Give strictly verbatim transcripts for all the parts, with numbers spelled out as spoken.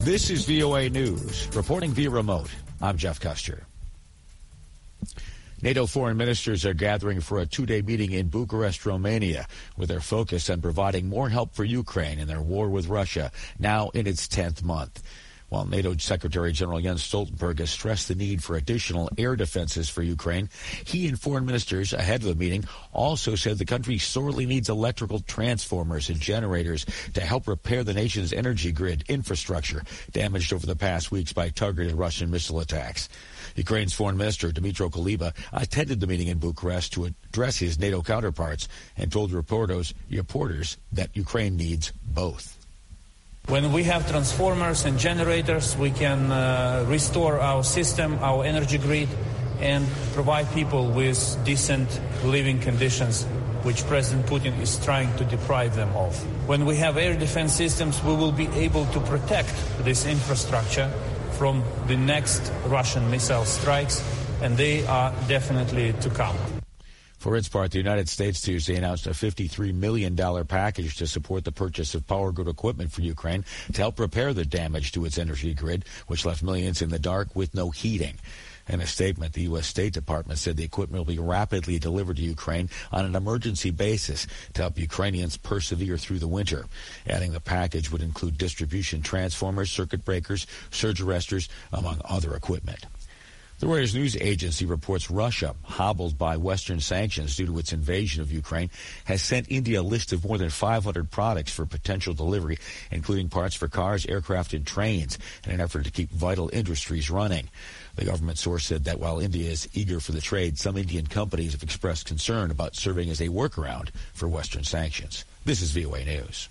This is V O A News. Reporting via remote, I'm Jeff Custer. NATO foreign ministers are gathering for a two-day meeting in Bucharest, Romania, with their focus on providing more help for Ukraine in their war with Russia, now in its tenth month. While NATO Secretary General Jens Stoltenberg has stressed the need for additional air defenses for Ukraine, he and foreign ministers ahead of the meeting also said the country sorely needs electrical transformers and generators to help repair the nation's energy grid infrastructure damaged over the past weeks by targeted Russian missile attacks. Ukraine's Foreign Minister Dmytro Kuleba attended the meeting in Bucharest to address his NATO counterparts and told reporters, reporters that Ukraine needs both. When we have transformers and generators, we can uh, restore our system, our energy grid, and provide people with decent living conditions, which President Putin is trying to deprive them of. When we have air defense systems, we will be able to protect this infrastructure from the next Russian missile strikes, and they are definitely to come. For its part, the United States Tuesday announced a fifty-three million dollars package to support the purchase of power grid equipment for Ukraine to help repair the damage to its energy grid, which left millions in the dark with no heating. In a statement, the U S State Department said the equipment will be rapidly delivered to Ukraine on an emergency basis to help Ukrainians persevere through the winter. Adding the package would include distribution transformers, circuit breakers, surge arresters, among other equipment. The Reuters news agency reports Russia, hobbled by Western sanctions due to its invasion of Ukraine, has sent India a list of more than five hundred products for potential delivery, including parts for cars, aircraft, and trains, in an effort to keep vital industries running. The government source said that while India is eager for the trade, some Indian companies have expressed concern about serving as a workaround for Western sanctions. This is V O A News.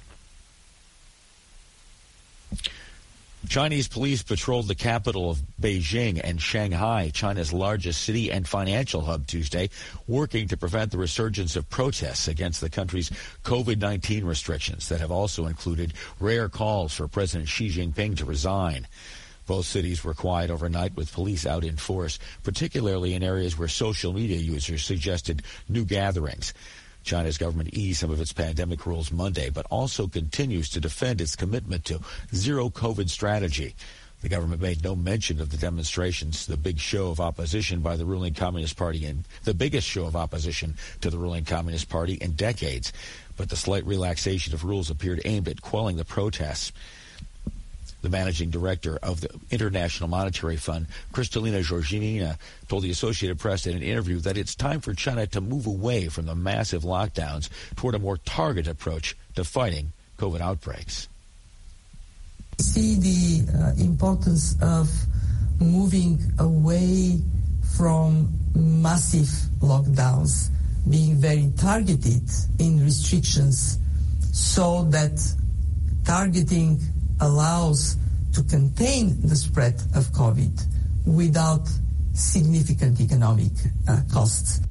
Chinese police patrolled the capital of Beijing and Shanghai, China's largest city and financial hub, Tuesday, working to prevent the resurgence of protests against the country's COVID nineteen restrictions that have also included rare calls for President Xi Jinping to resign. Both cities were quiet overnight with police out in force, particularly in areas where social media users suggested new gatherings. China's government eased some of its pandemic rules Monday, but also continues to defend its commitment to zero COVID strategy. The government made no mention of the demonstrations, the big show of opposition by the ruling Communist Party, and the biggest show of opposition to the ruling Communist Party in decades. But the slight relaxation of rules appeared aimed at quelling the protests. The managing director of the International Monetary Fund, Kristalina Georgina, told the Associated Press in an interview that it's time for China to move away from the massive lockdowns toward a more targeted approach to fighting COVID outbreaks. We see the uh, importance of moving away from massive lockdowns, being very targeted in restrictions so that targeting allows to contain the spread of COVID without significant economic uh, costs.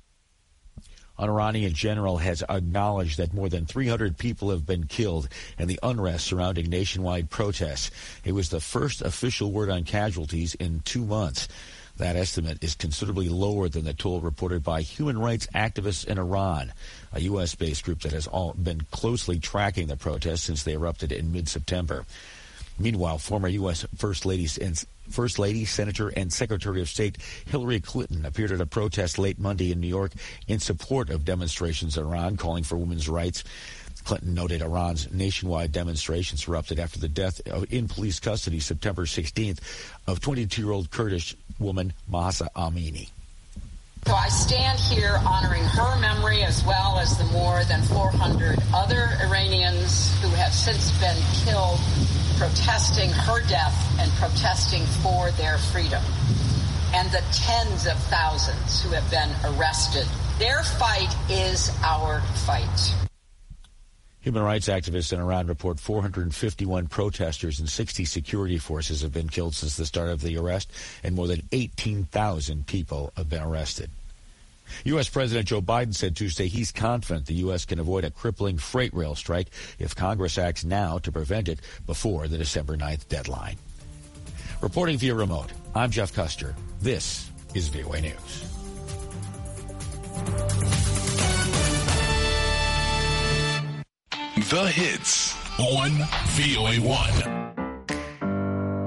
An Iranian general has acknowledged that more than three hundred people have been killed in the unrest surrounding nationwide protests. It was the first official word on casualties in two months. That estimate is considerably lower than the toll reported by human rights activists in Iran, a U S-based group that has all been closely tracking the protests since they erupted in mid-September. Meanwhile, former U S First Lady, First Lady, Senator, and Secretary of State Hillary Clinton appeared at a protest late Monday in New York in support of demonstrations in Iran calling for women's rights. Clinton noted Iran's nationwide demonstrations erupted after the death in police custody September sixteenth of twenty-two-year-old Kurdish woman Mahsa Amini. So I stand here honoring her memory as well as the more than four hundred other Iranians who have since been killed protesting her death and protesting for their freedom, and the tens of thousands who have been arrested. Their fight is our fight. Human rights activists in Iran report four hundred fifty-one protesters and sixty security forces have been killed since the start of the arrest, and more than eighteen thousand people have been arrested. U S. President Joe Biden said Tuesday he's confident the U S can avoid a crippling freight rail strike if Congress acts now to prevent it before the December ninth deadline. Reporting via remote, I'm Jeff Custer. This is V O A News. The hits on V O A one.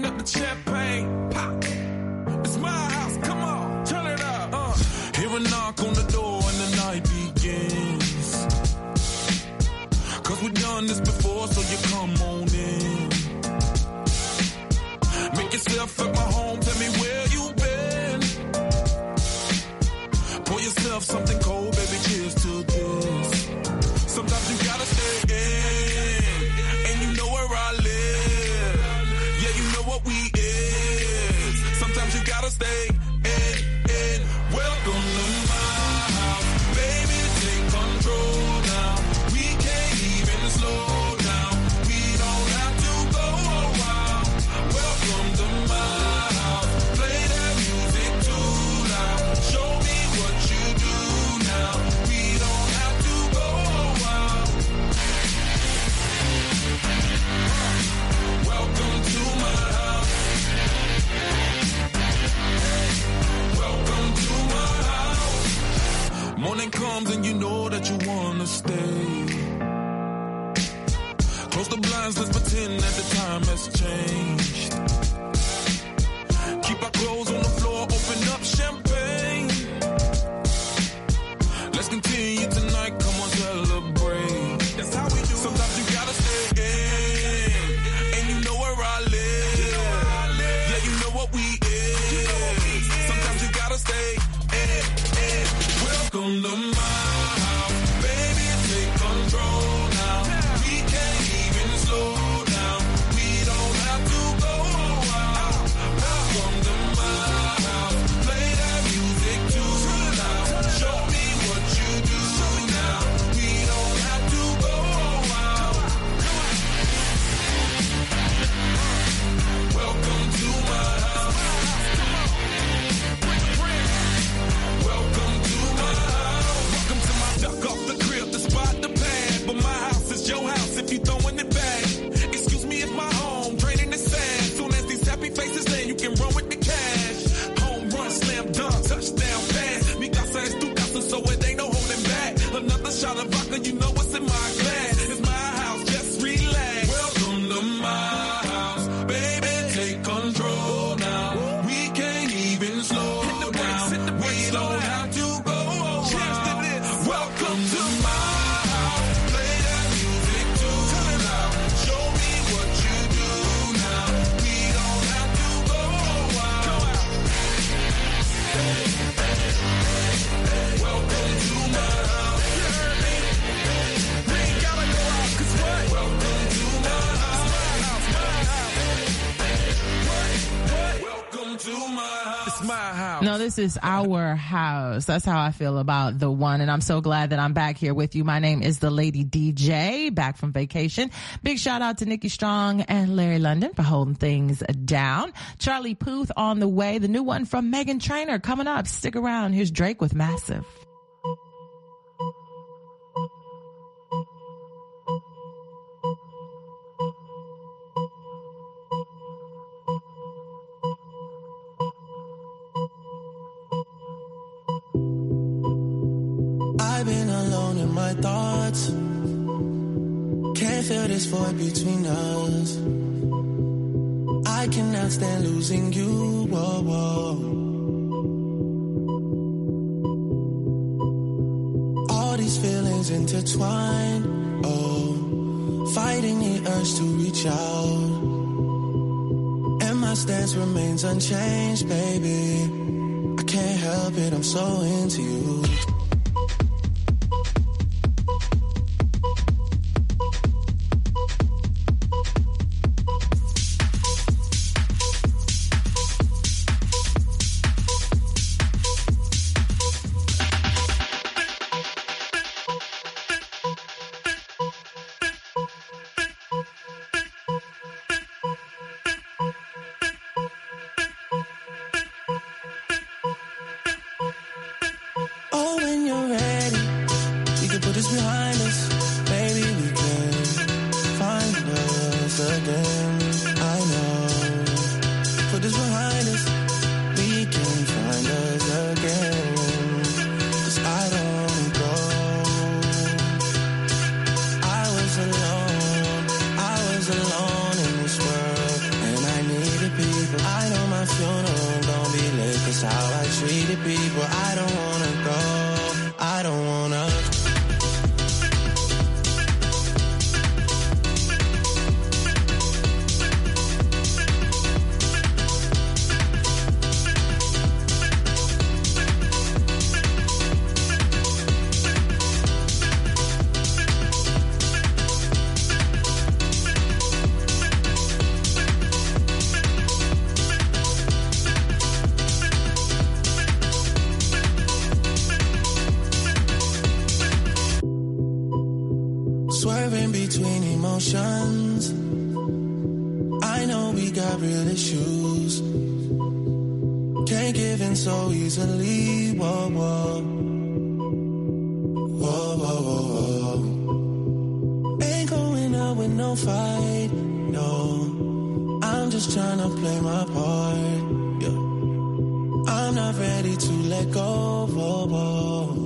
open up the champagne, pop. It's my house, come on, turn it up. Uh. Hear a knock on the door and the night begins. Cause we've done this before, so you come on in. Make yourself at my home, tell me where you been. Pour yourself something cold, baby, cheers to this. Sometimes you gotta stay in, and you know where I live. Yeah, you know what we is. Sometimes you gotta stay in, in. Welcome to my house, baby, take control now. We can't even slow down. We don't have to go a while. Welcome to my house, play that music too loud. Show me what you do now. We don't have to go a while. Welcome to my house. Welcome to my house. Morning comes and you know that you wanna stay. Close the blinds, let's pretend that the time has changed. Keep our clothes on the floor, open up champagne. Let's continue tonight, come on, celebrate. That's how we do. Sometimes you gotta stay in, and you know where I live. Yeah, you know what we is. Sometimes you gotta stay in, in. Welcome to my house, baby, take control now. We can't even slow down. We don't have to go a while. Welcome to my house, play that music too loud. Show me what you do now. We don't have to go a while. Welcome to my house. Welcome to my house. Welcome to my duck off the crib, the spot, the pad. But my house is your house if you throwing it back. Excuse me, it's my home, draining the sand. Soon as these happy faces land, you can run with the cash. Home run, slam dunk, touchdown pass. Mi casa es tu casa, so it ain't no holding back. Another shot of vodka, you know what's in my glass. It's my house, just relax. Welcome to my house, baby, take control now. We can't even slow down. We don't have to go a while. Welcome to my house, play that music too loud. Show me what you do now. We don't have to go a while. Welcome to my house. We ain't gotta go out, 'cause what? Welcome to my house. Welcome to my house. It's my house. No, this is our house. That's how I feel about the one. And I'm so glad that I'm back here with you. My name is the Lady D J, back from vacation. Big shout out to Nikki Strong and Larry London for holding things down. Charlie Puth on the way. The new one from Meghan Trainor coming up. Stick around. Here's Drake with Massive. I've been alone in my thoughts. Can't feel this void between us. I cannot stand losing you. Whoa, whoa. All these feelings intertwined. Oh, fighting the urge to reach out. And my stance remains unchanged, baby. I can't help it, I'm so into you. Oh, when you're ready, we can put this behind us. Baby, we can find us again. I know. Put this behind us. We can find us again. 'Cause I don't go. I was alone. I was alone in this world. And I needed emotions. I know we got real issues. Can't give in so easily. Whoa, whoa. Whoa, whoa, whoa, whoa. Ain't going out with no fight, no. I'm just trying to play my part, yeah. I'm not ready to let go, whoa, whoa.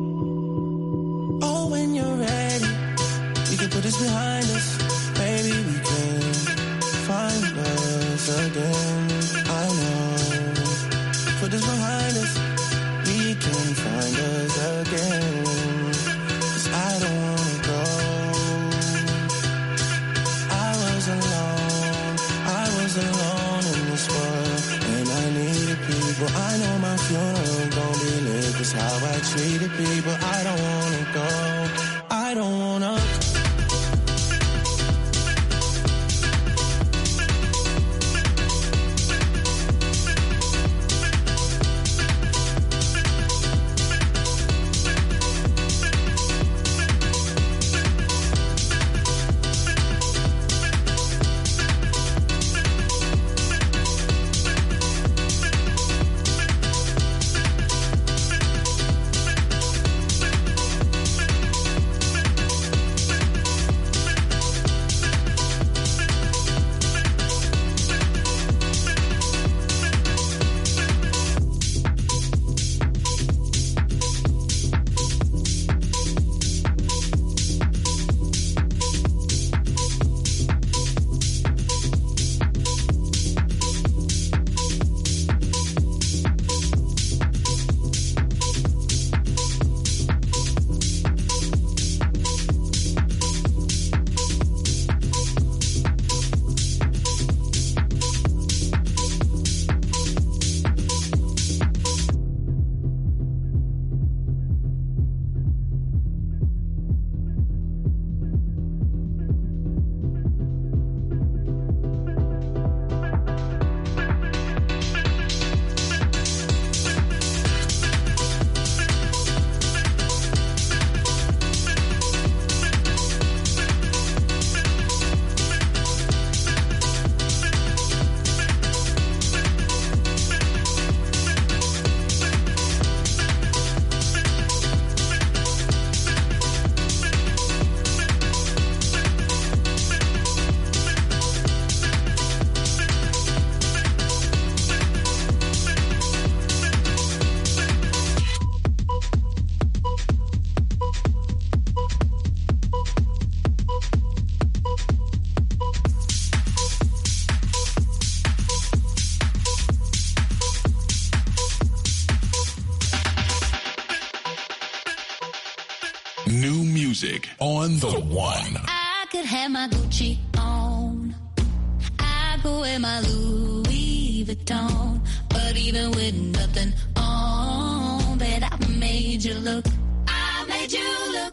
Oh, when you're ready, we can put this behind us. Maybe we can find us again. I know. Put this behind us. We can find us again. 'Cause I don't wanna go. I was alone. I was alone in this world. And I needed people. I know my funeral gon' be lit. 'Cause how I treated people. I don't wanna go. I don't wanna go. New music on the one. I could have my Gucci on. I could wear my Louis Vuitton. But even with nothing on, bet I made you look. I made you look.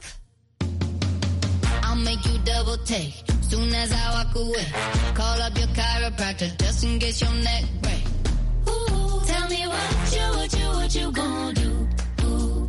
I'll make you double take. Soon as I walk away, call up your chiropractor just in case your neck break. Ooh, tell me what you, what you, what you gonna do? Ooh.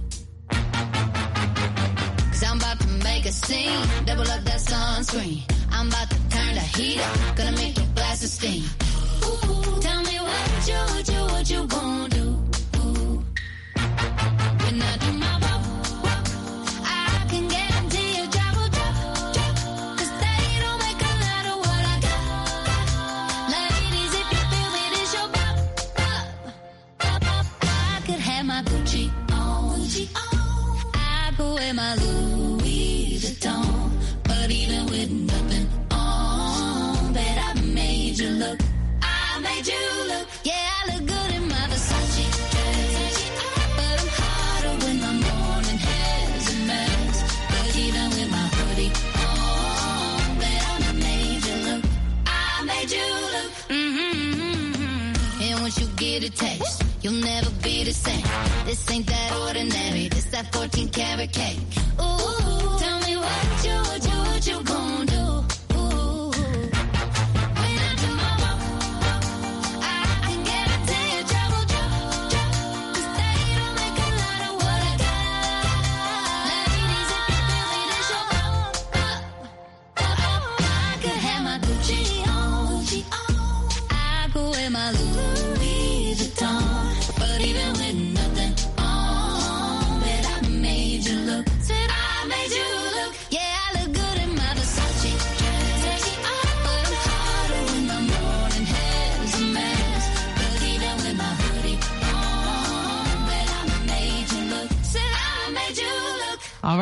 Cause I'm about to make a scene, double up that sunscreen. I'm about to turn the heat up, gonna make you blast the steam. Ooh, tell me what you, what you, what you gonna do? Ooh. When I do my walk, walk, I can guarantee you drop will drop, drop. Cause they don't make a lot of what I got. Ladies, if you feel me, this your pop, pop, pop, pop. I could have my Gucci on, Gucci on. I could wear my Louis Vuitton. But even with nothing on, bet I made you look. I made you look. Yeah, I look good in my Versace dress. But I'm hotter when my morning hair's a mess. But even with my hoodie on, bet I made you look. I made you look. Mm-hmm. And once you get a taste, you'll never be the same. This ain't that ordinary. This that fourteen karat cake. Ooh, tell me what you, what you, what you gon' do? Ooh, when I do my walk, walk, I can guarantee you trouble, trouble, trouble. Cause they don't make a lot of what I got. Ladies, if you feel me, this your pop, pop, pop, pop.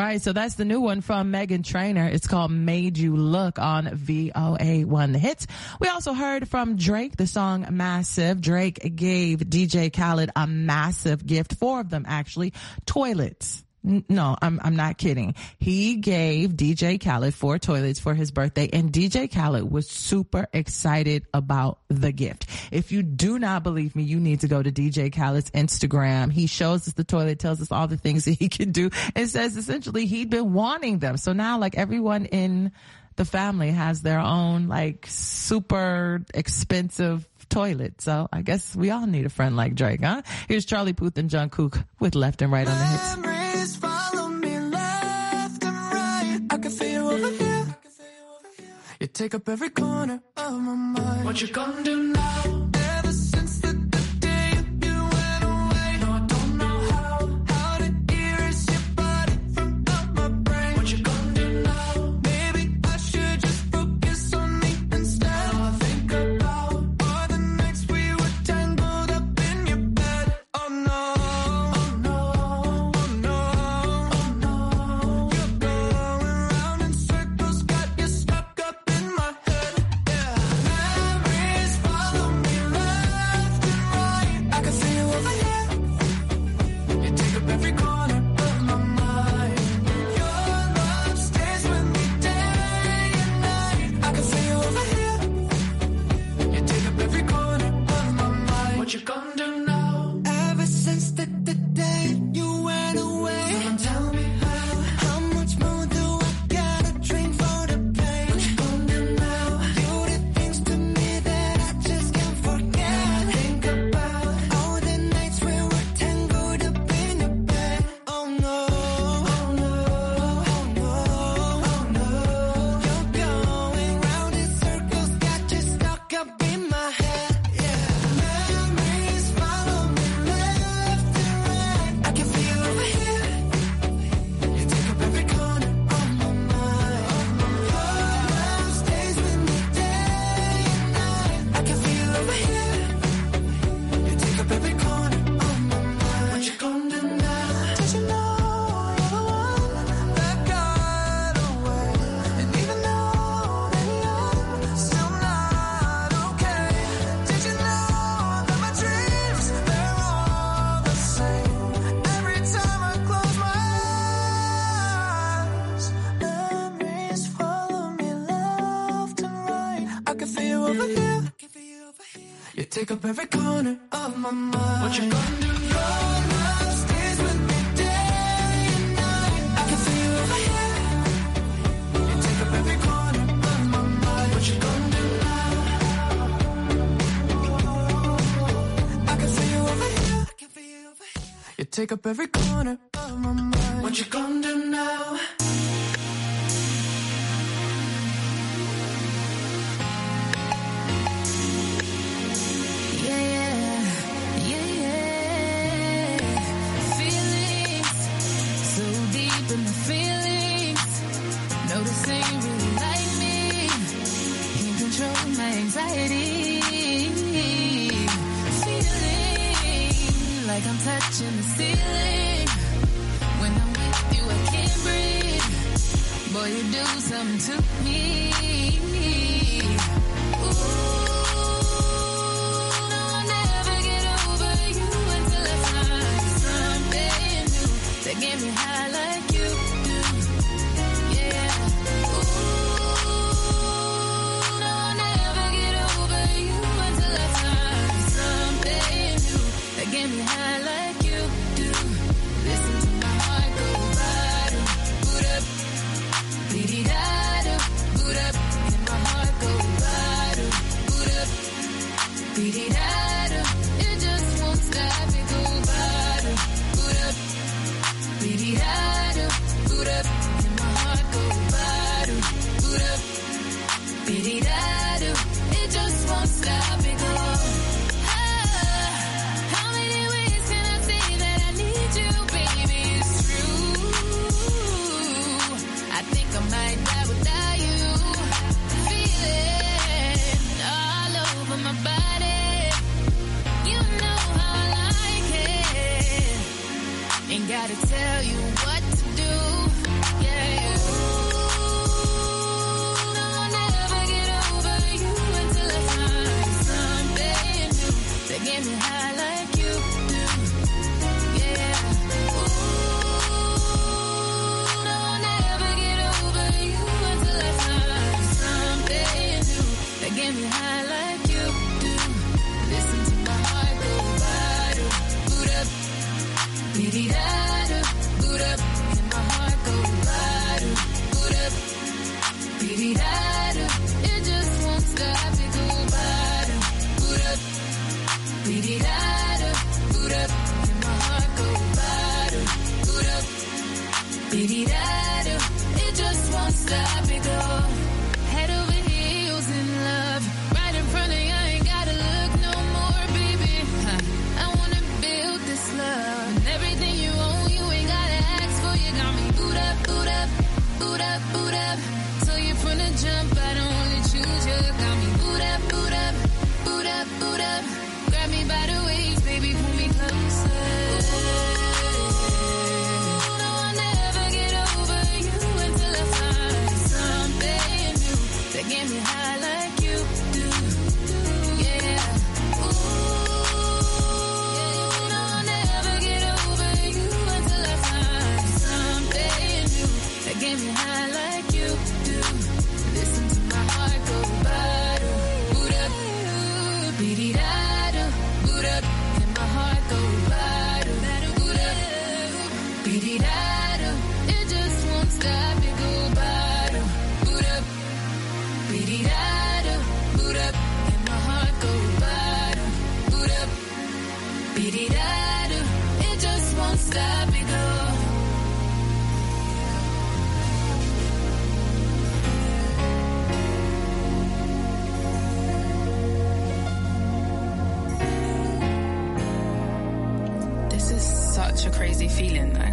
right, so that's the new one from Meghan Trainor. It's called Made You Look on V O A one The Hits. We also heard from Drake, the song Massive. Drake gave D J Khaled a massive gift, four of them actually, toilets. No, I'm I'm not kidding. He gave D J Khaled four toilets for his birthday, and D J Khaled was super excited about the gift. If you do not believe me, you need to go to D J Khaled's Instagram. He shows us the toilet, tells us all the things that he can do, and says essentially he'd been wanting them. So now, like, everyone in the family has their own, like, super expensive toilet. So I guess we all need a friend like Drake, huh? Here's Charlie Puth and Jungkook with Left and Right on the Hits. Memories follow me left and right. I can feel you over here. You take up every corner of my mind. What you gonna do now? Ever since the, the day you went away, no, I don't know how. How to erase your body from out my brain. What you gonna do now? Maybe I should just focus on me instead. All I think about are the nights we were tangled up in your bed. Oh no, oh no, oh no, oh no. You're going round in circles, got you stuck up in my head. Yeah. Memories follow me left and right. I can see you over here. You take up every corner of my mind. Your love stays with me day and night. I can see you over here. You take up every corner of my mind. What you gonna do now? Ever since the, the day you went away, someone tell me how. How much more do I gotta drink for the pain? What you gonna do now? You did things to me that I just can't forget. Think about all the nights we were tangled up in your bed. Oh no, oh no, oh no, oh no. You're going round in circles, got you stuck up in my head. Yeah. Memories follow me left and right. I can feel you over here. You take up every corner of my mind. Your love stays with me day and night. I can feel you over here. You take up every corner of my mind. What you gonna do now? Did you know you're the one that got away? And even though that you're still not okay, did you know that my dreams, they're all the same? Every time I close my eyes, memories follow me left and right. I can feel you over here. You take up every corner of my mind. What you gonna do? Your love stays with me day and night. I can feel you over here. You take up every corner of my mind. What you gonna do now? I can feel you over here. You take up every corner of my mind. What you gonna do now? Yeah, yeah, yeah. Feelings so deep in my feelings. Noticing really like me. Can't control my anxiety. Feeling like I'm touching the ceiling. When I'm with you, I can't breathe. Boy, you do something to me. Ooh. No, I'll never get over you until I find something new that get me high like you do. Yeah. Ooh. No, I'll never get over you until I find something new that get me high like you do. Listen to my heart go bottom, boot up, beady-da-da, boot up, and my heart go bottom, boot up, beady-da-da. It just won't stop, it go bottom, boot up, beady-da-da, boot up, and my heart go bottom, boot up, beady-da-da. It just won't stop, it go. Ah, how many ways can I say that I need you, baby? It's true. I think I might die without you. Feeling all over my body. You know how I like it. Ain't gotta tell you what to do. that get me high like you do. Yeah. Ooh, yeah, I'll never get over you until I find something new that get me high like you do. Listen to my heart go ba-do, boot up, beady-da-do, boot up, and my heart go ba-do, boot up, beady-da-do. It just won't stop, it go ba-do, boot up, beady-da-do, boot up, and my heart go ba-do, boot up, beady-da-do. It just won't stop, it go. This is such a crazy feeling though.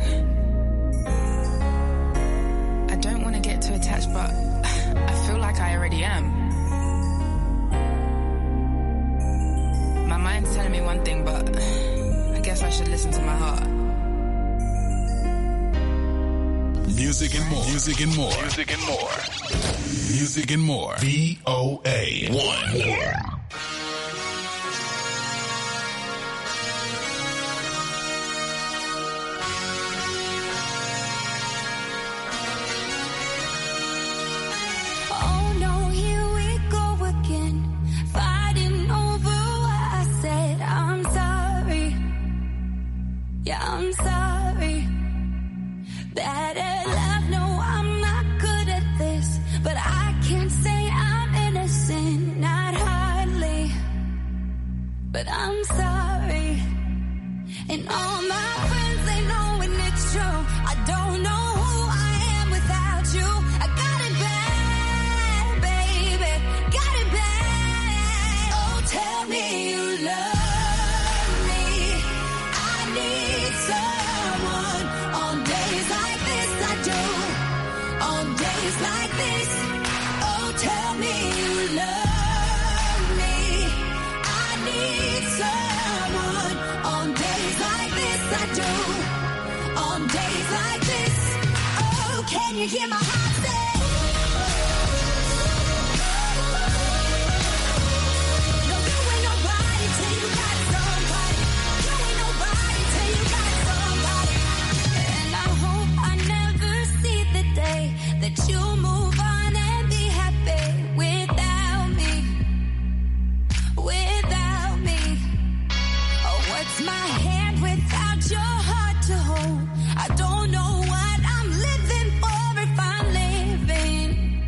I don't want to get too attached, but I feel like I already am. My mind's telling me one thing, but I guess I should listen to my heart. Music and more. Music and more. Music and more. Music and more. V O A one. Oh no, here we go again, fighting over what I said. I'm sorry, yeah, I'm sorry. Bad at love, no, I'm not good at this, but I can't say I'm innocent, not hardly. But I'm sorry, and all my friends, they know when it's true. I don't know who I am without you. I got it bad, baby, got it bad. Oh, tell me you love me. I need someone on days like this. I do, on days like this. Oh, tell me you love me. I need someone on days like this. I do, on days like this. Oh, can you hear my heart say? No, you ain't nobody till you got somebody. You ain't nobody till you got somebody. And I hope I never see the day that you move on and be happy without me, without me. Oh, what's my hand without your heart to hold? I don't know what I'm living for if I'm living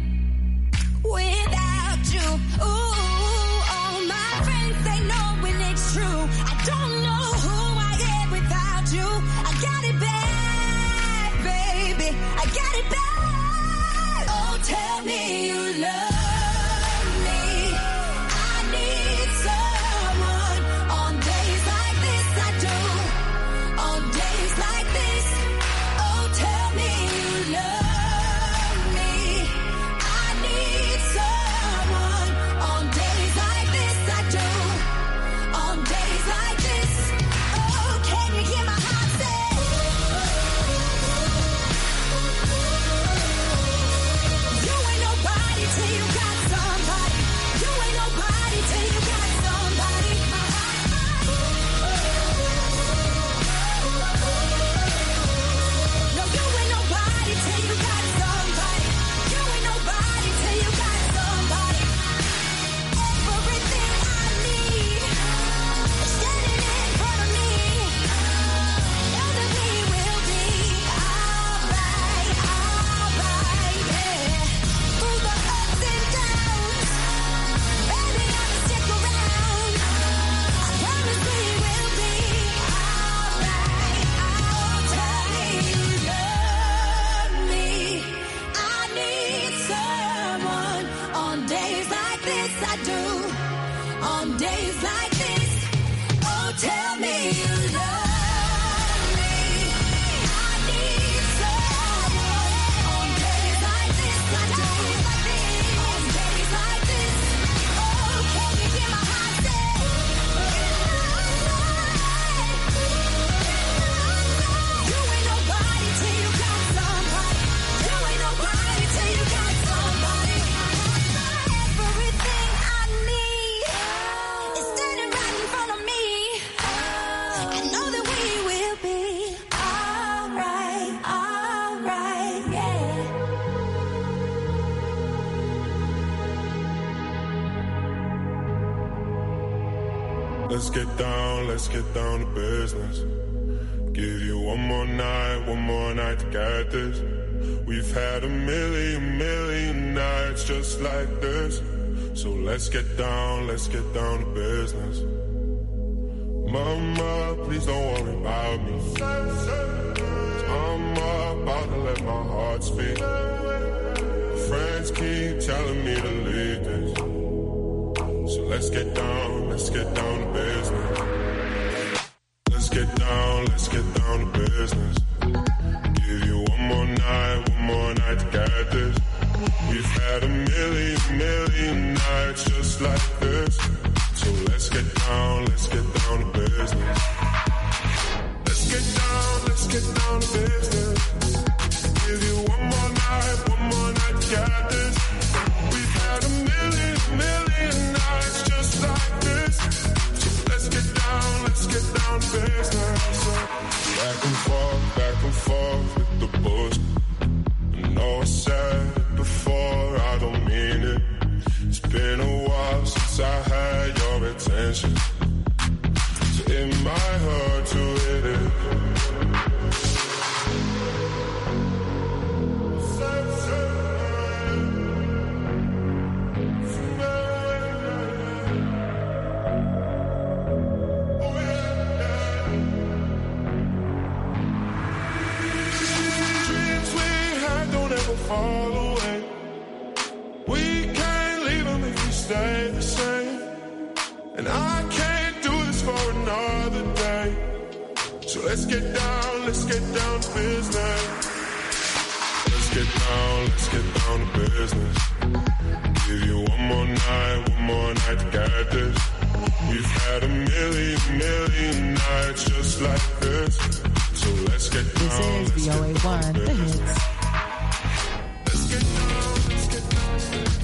without you. Ooh, all my friends, they know when it's true. I don't know who I am without you. I got it bad, baby, I got it bad. Oh, tell me you love me. I need someone on days like this. I do, on days like this. Oh, tell me you love me. I need someone on days like this. I do, on days like this. Oh, can you hear my heart say? You ain't nobody till you got somebody. You ain't nobody till you got somebody. No, you ain't nobody till you got somebody. You ain't nobody till you got somebody. Everything I need is standing in front of me. Know that we will be alright, alright, yeah. Through the ups and downs, baby, I'ma stick around. I promise we will be alright. Oh, tell me you love me. I need someone on days like this. I do, on days like this. Oh, tell me you love me. I need someone on days like this. I do, on days like this. Oh, can you hear my heart say? You ain't nobody till you got somebody. You ain't nobody till you got somebody. Let's get down, let's get down to business. Give you one more night, one more night to get this. We've had a million, million nights just like this. So let's get down, let's get down to business. Mama, please don't worry about me. I'm about to let my heart speak. Friends keep telling me to leave this. So let's get down, let's get down to business. Let's get down, let's get down to business. Give you one more night, one more night to get this. We've had a million, million nights just like this. So let's get down, let's get down to business. Let's get down, let's get down to business. Give you one more night, one more night to get this. We've had a million, million nights just like this. So let's get down, let's get down to business. Back and forth, back and forth with the bullshit. I know I said it before, I don't mean it. It's been a while since I had your attention. So it might hurt to hit it. Dreams we had don't ever fall away. We can't leave them if we stay the same. And I can't do this for another day. So let's get down, let's get down to business. Let's get down, let's get down to business. Give you one more night, one more night to get this. We've had a million, million nights just like this. So let's get down, This is let's V O A get down one, to the business. hits. Let's get down, let's get down.